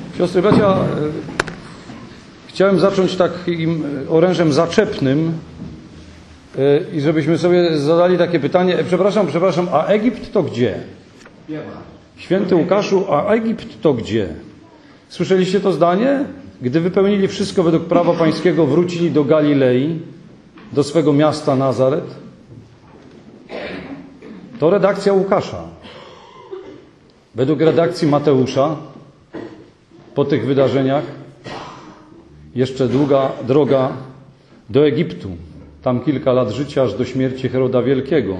Siostry, bracia, chciałem zacząć takim orężem zaczepnym i żebyśmy sobie zadali takie pytanie. Przepraszam, a Egipt to gdzie? Święty Łukaszu, a Egipt to gdzie? Słyszeliście to zdanie? Gdy wypełnili wszystko według prawa pańskiego, wrócili do Galilei, do swego miasta Nazaret. To redakcja Łukasza. Według redakcji Mateusza po tych wydarzeniach jeszcze długa droga do Egiptu. Tam kilka lat życia, aż do śmierci Heroda Wielkiego.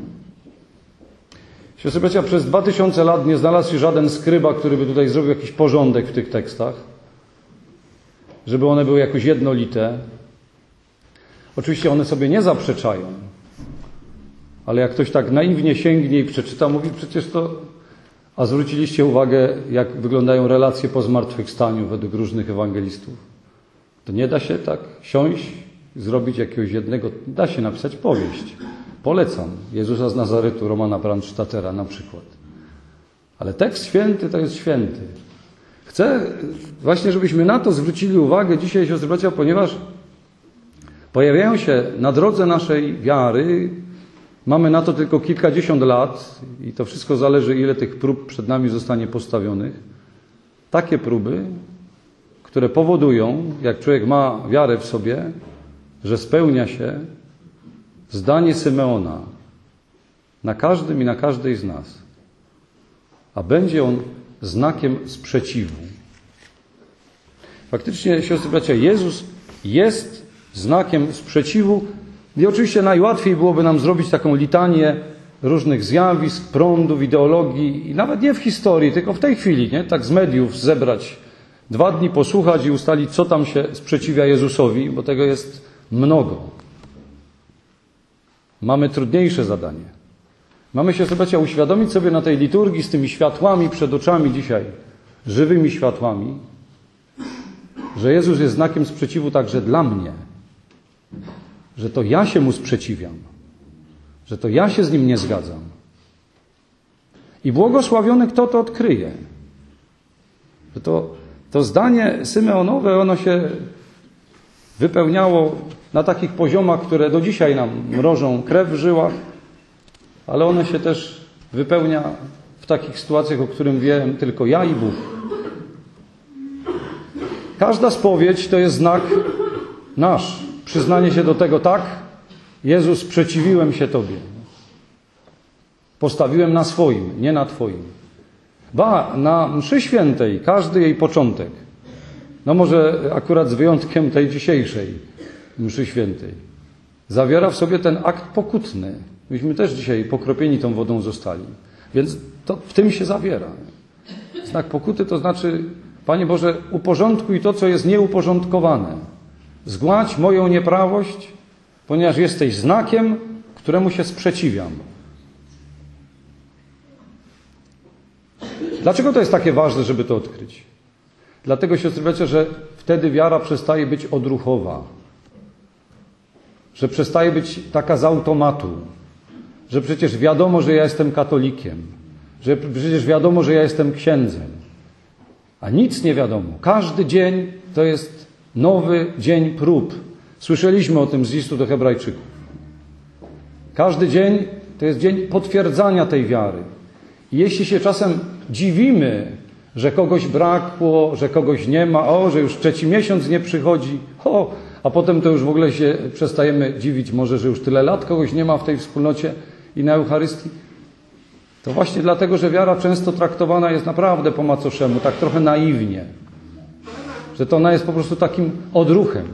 Siostry bracia, przez 2000 lat nie znalazł się żaden skryba, który by tutaj zrobił jakiś porządek w tych tekstach, żeby one były jakoś jednolite. Oczywiście one sobie nie zaprzeczają, ale jak ktoś tak naiwnie sięgnie i przeczyta, mówi przecież to... A zwróciliście uwagę, jak wyglądają relacje po zmartwychwstaniu według różnych ewangelistów? To nie da się tak siąść, zrobić jakiegoś jednego... Da się napisać powieść. Polecam. Jezusa z Nazaretu, Romana Brandstatera na przykład. Ale tekst święty to jest święty. Chcę właśnie, żebyśmy na to zwrócili uwagę dzisiaj, siostry bracia, ponieważ pojawiają się na drodze naszej wiary, mamy na to tylko kilkadziesiąt lat i to wszystko zależy, ile tych prób przed nami zostanie postawionych. Takie próby, które powodują, jak człowiek ma wiarę w sobie, że spełnia się zdanie Symeona na każdym i na każdej z nas. A będzie on znakiem sprzeciwu. Faktycznie, siostry bracia, Jezus jest znakiem sprzeciwu. I oczywiście najłatwiej byłoby nam zrobić taką litanię różnych zjawisk, prądów, ideologii i nawet nie w historii, tylko w tej chwili, nie? Tak z mediów zebrać 2 dni, posłuchać i ustalić, co tam się sprzeciwia Jezusowi, bo tego jest mnogo. Mamy trudniejsze zadanie. Mamy się, bracia, uświadomić sobie na tej liturgii z tymi światłami przed oczami dzisiaj, żywymi światłami, że Jezus jest znakiem sprzeciwu także dla mnie. Że to ja się Mu sprzeciwiam. Że to ja się z Nim nie zgadzam. I błogosławiony kto to odkryje. Że to zdanie Symeonowe, ono się wypełniało na takich poziomach, które do dzisiaj nam mrożą krew w żyłach, ale one się też wypełnia w takich sytuacjach, o którym wiem tylko ja i Bóg. Każda spowiedź to jest znak nasz. Przyznanie się do tego, tak, Jezus, sprzeciwiłem się Tobie. Postawiłem na swoim, nie na Twoim. Ba, na mszy świętej, każdy jej początek, no może akurat z wyjątkiem tej dzisiejszej mszy świętej, zawiera w sobie ten akt pokutny. Myśmy też dzisiaj pokropieni tą wodą zostali. Więc to w tym się zawiera. Znak pokuty to znaczy, Panie Boże, uporządkuj to, co jest nieuporządkowane. Zgładź moją nieprawość, ponieważ jesteś znakiem, któremu się sprzeciwiam. Dlaczego to jest takie ważne, żeby to odkryć? Dlatego, siostry bracia, że wtedy wiara przestaje być odruchowa. Że przestaje być taka z automatu. Że przecież wiadomo, że ja jestem katolikiem. Że przecież wiadomo, że ja jestem księdzem. A nic nie wiadomo. Każdy dzień to jest nowy dzień prób. Słyszeliśmy o tym z listu do Hebrajczyków. Każdy dzień to jest dzień potwierdzania tej wiary. I jeśli się czasem dziwimy, że kogoś brakło, że kogoś nie ma, że już 3. miesiąc nie przychodzi, a potem to już w ogóle się przestajemy dziwić, może, że już tyle lat kogoś nie ma w tej wspólnocie i na Eucharystii, to właśnie dlatego, że wiara często traktowana jest naprawdę po macoszemu, tak trochę naiwnie. Że to ona jest po prostu takim odruchem.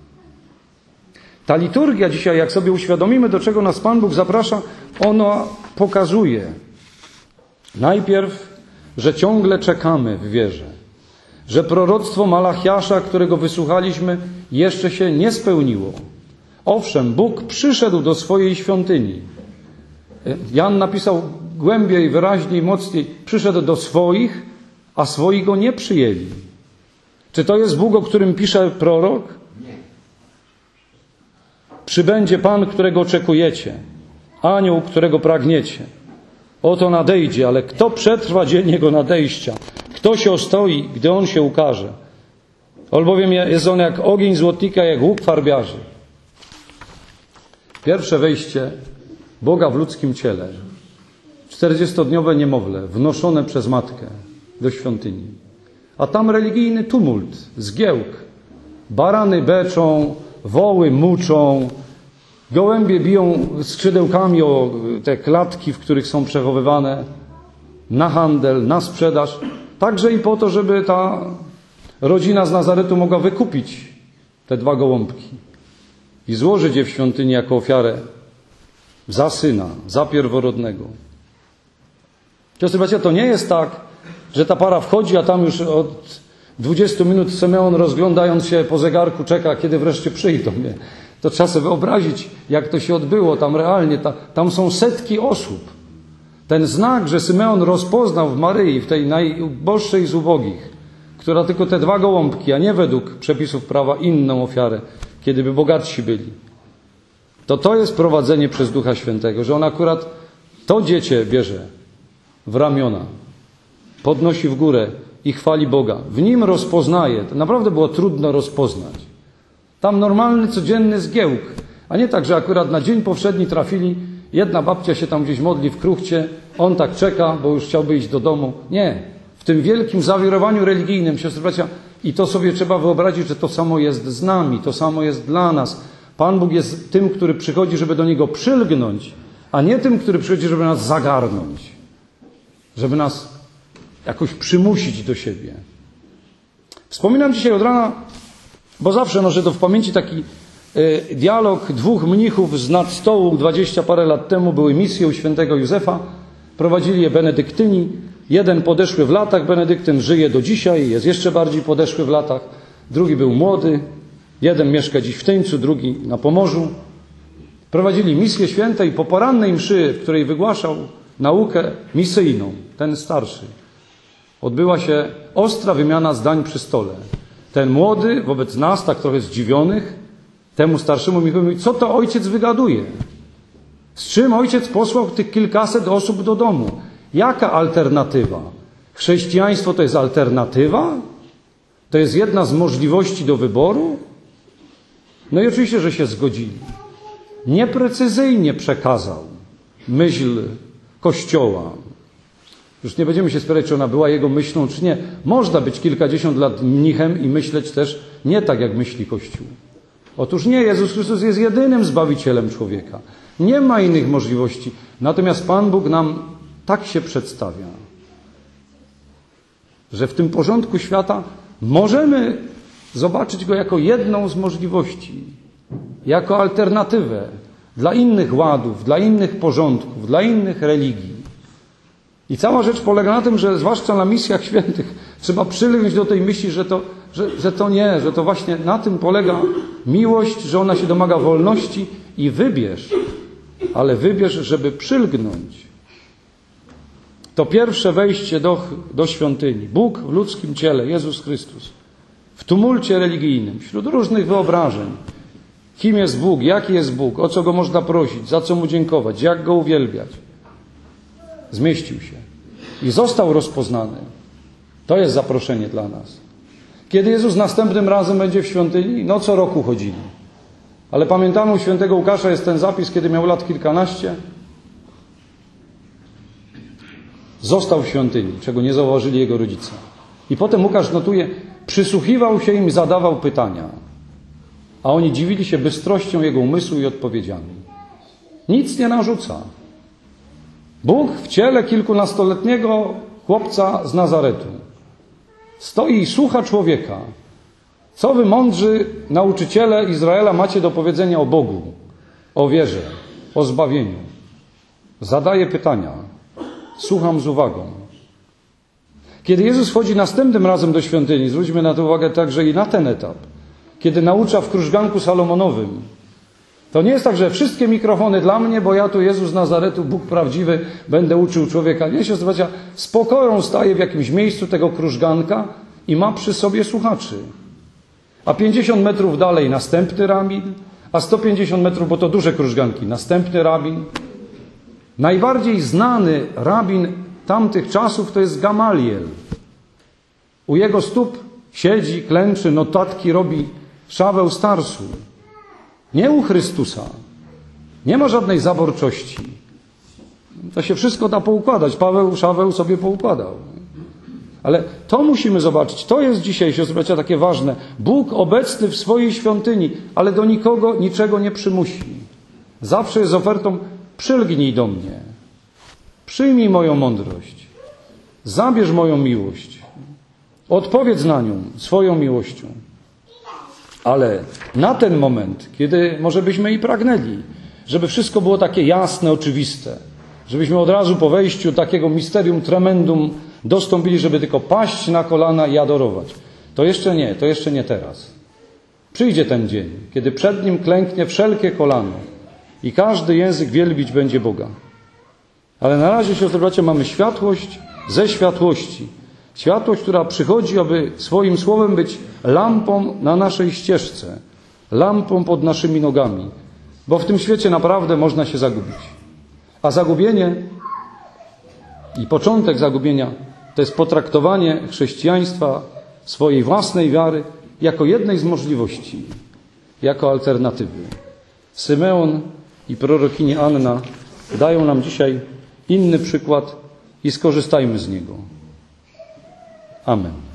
Ta liturgia dzisiaj, jak sobie uświadomimy, do czego nas Pan Bóg zaprasza, ona pokazuje najpierw, że ciągle czekamy w wierze. Że proroctwo Malachiasza, którego wysłuchaliśmy, jeszcze się nie spełniło. Owszem, Bóg przyszedł do swojej świątyni. Jan napisał głębiej, wyraźniej, mocniej. Przyszedł do swoich, a swoi go nie przyjęli. Czy to jest Bóg, o którym pisze prorok? Nie. Przybędzie Pan, którego oczekujecie. Anioł, którego pragniecie. Oto nadejdzie, ale kto przetrwa dzień Jego nadejścia? Kto się ostoi, gdy On się ukaże? Albowiem jest On jak ogień złotnika, jak łuk farbiarzy. Pierwsze wejście Boga w ludzkim ciele. 40-dniowe niemowlę, wnoszone przez matkę do świątyni. A tam religijny tumult, zgiełk. Barany beczą, woły muczą, gołębie biją skrzydełkami o te klatki, w których są przechowywane na handel, na sprzedaż. Także i po to, żeby ta rodzina z Nazaretu mogła wykupić te 2 gołąbki i złożyć je w świątyni jako ofiarę za syna, za pierworodnego. Siostry, bracia, to nie jest tak, że ta para wchodzi, a tam już od 20 minut Symeon, rozglądając się po zegarku, czeka, kiedy wreszcie przyjdą. Nie? To trzeba sobie wyobrazić, jak to się odbyło tam realnie. Tam są setki osób. Ten znak, że Symeon rozpoznał w Maryi, w tej najuboższej z ubogich, która tylko te 2 gołąbki, a nie według przepisów prawa inną ofiarę, kiedy by bogatsi byli. To jest prowadzenie przez Ducha Świętego, że on akurat to dziecię bierze w ramiona, podnosi w górę i chwali Boga. W nim rozpoznaje. To naprawdę było trudno rozpoznać. Tam normalny, codzienny zgiełk, a nie tak, że akurat na dzień powszedni trafili, jedna babcia się tam gdzieś modli w kruchcie, on tak czeka, bo już chciałby iść do domu. Nie. W tym wielkim zawirowaniu religijnym, siostry, bracia, i to sobie trzeba wyobrazić, że to samo jest z nami, to samo jest dla nas. Pan Bóg jest tym, który przychodzi, żeby do Niego przylgnąć, a nie tym, który przychodzi, żeby nas zagarnąć, żeby nas jakoś przymusić do siebie. Wspominam dzisiaj od rana, bo zawsze noszę to w pamięci, taki dialog 2 mnichów z nad stołu 20 parę lat temu. Były misje u świętego Józefa, prowadzili je benedyktyni. Jeden podeszły w latach, benedyktyn, żyje do dzisiaj, jest jeszcze bardziej podeszły w latach. Drugi był młody, jeden mieszka dziś w Tyńcu, drugi na Pomorzu. Prowadzili misję święte i po porannej mszy, w której wygłaszał naukę misyjną, ten starszy, odbyła się ostra wymiana zdań przy stole. Ten młody wobec nas, tak trochę zdziwionych, temu starszemu mi mówi: co to ojciec wygaduje? Z czym ojciec posłał tych kilkaset osób do domu? Jaka alternatywa? Chrześcijaństwo to jest alternatywa? To jest jedna z możliwości do wyboru? No i oczywiście, że się zgodzili. Nieprecyzyjnie przekazał myśl Kościoła. Już nie będziemy się spierać, czy ona była jego myślą, czy nie. Można być kilkadziesiąt lat mnichem i myśleć też nie tak, jak myśli Kościół. Otóż nie, Jezus Chrystus jest jedynym Zbawicielem człowieka. Nie ma innych możliwości. Natomiast Pan Bóg nam tak się przedstawia, że w tym porządku świata możemy zobaczyć Go jako jedną z możliwości, jako alternatywę dla innych ładów, dla innych porządków, dla innych religii. I cała rzecz polega na tym, że zwłaszcza na misjach świętych trzeba przylgnąć do tej myśli, że to właśnie na tym polega miłość, że ona się domaga wolności i wybierz, ale wybierz, żeby przylgnąć. To pierwsze wejście do świątyni. Bóg w ludzkim ciele, Jezus Chrystus. W tumulcie religijnym, wśród różnych wyobrażeń. Kim jest Bóg, jaki jest Bóg, o co Go można prosić, za co Mu dziękować, jak Go uwielbiać. Zmieścił się i został rozpoznany. To jest zaproszenie dla nas. Kiedy Jezus następnym razem będzie w świątyni? No co roku chodzili. Ale pamiętamy, u świętego Łukasza jest ten zapis, kiedy miał lat kilkanaście. Został w świątyni, czego nie zauważyli jego rodzice. I potem Łukasz notuje, przysłuchiwał się im, zadawał pytania. A oni dziwili się bystrością jego umysłu i odpowiedziami. Nic nie narzuca. Bóg w ciele kilkunastoletniego chłopca z Nazaretu stoi i słucha człowieka. Co wy, mądrzy nauczyciele Izraela, macie do powiedzenia o Bogu, o wierze, o zbawieniu? Zadaje pytania. Słucham z uwagą. Kiedy Jezus wchodzi następnym razem do świątyni, zwróćmy na to uwagę także i na ten etap, kiedy naucza w krużganku salomonowym, to nie jest tak, że wszystkie mikrofony dla mnie, bo ja tu Jezus z Nazaretu, Bóg prawdziwy, będę uczył człowieka. Nie, siostry bracia, z pokorą staje w jakimś miejscu tego krużganka i ma przy sobie słuchaczy. A 50 metrów dalej następny rabin, a 150 metrów, bo to duże krużganki, następny rabin. Najbardziej znany rabin tamtych czasów to jest Gamaliel. U jego stóp siedzi, klęczy, notatki robi Szaweł z Tarsu. Nie u Chrystusa. Nie ma żadnej zaborczości. To się wszystko da poukładać. Szaweł sobie poukładał. Ale to musimy zobaczyć. To jest dzisiaj, siostry bracia, takie ważne. Bóg obecny w swojej świątyni, ale do nikogo niczego nie przymusi. Zawsze jest ofertą: przylgnij do mnie. Przyjmij moją mądrość. Zabierz moją miłość. Odpowiedz na nią swoją miłością. Ale na ten moment, kiedy może byśmy i pragnęli, żeby wszystko było takie jasne, oczywiste, żebyśmy od razu po wejściu takiego misterium tremendum dostąpili, żeby tylko paść na kolana i adorować. To jeszcze nie teraz. Przyjdzie ten dzień, kiedy przed Nim klęknie wszelkie kolano i każdy język wielbić będzie Boga. Ale na razie, siostry bracia, mamy światłość ze światłości. Światłość, która przychodzi, aby swoim słowem być lampą na naszej ścieżce, lampą pod naszymi nogami. Bo w tym świecie naprawdę można się zagubić. A zagubienie i początek zagubienia to jest potraktowanie chrześcijaństwa, swojej własnej wiary jako jednej z możliwości, jako alternatywy. Symeon i prorokini Anna dają nam dzisiaj inny przykład i skorzystajmy z niego. Amen.